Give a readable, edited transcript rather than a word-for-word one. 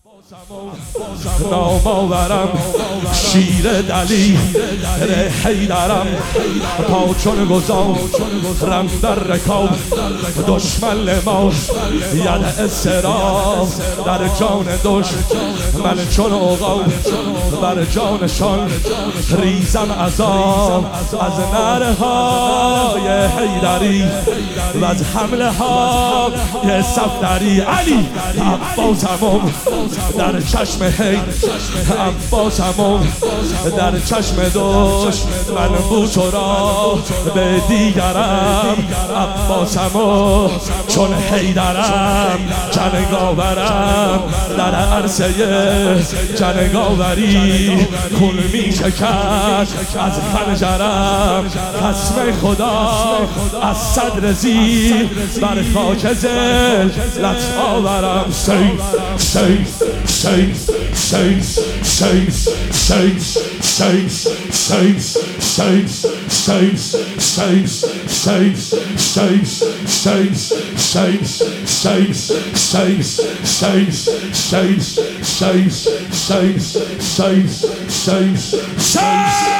نام آورم شیر دلی حیدرم تا چون گذارم در رکاب دشمن ما ید اسرا در جان من چون اوغام بر جانشان ریزم عذاب از نرهای حیدری و از حمله های صفدری علی عباسم در چشم هی عباسم در چشم من بود تو را به دیگرم عباسم چون حیدرم جنگاورم در عرصه جنگاوری خون می شکن از خنجرم قسم خدا از صدر زیر بر خاک ذلت آورم Say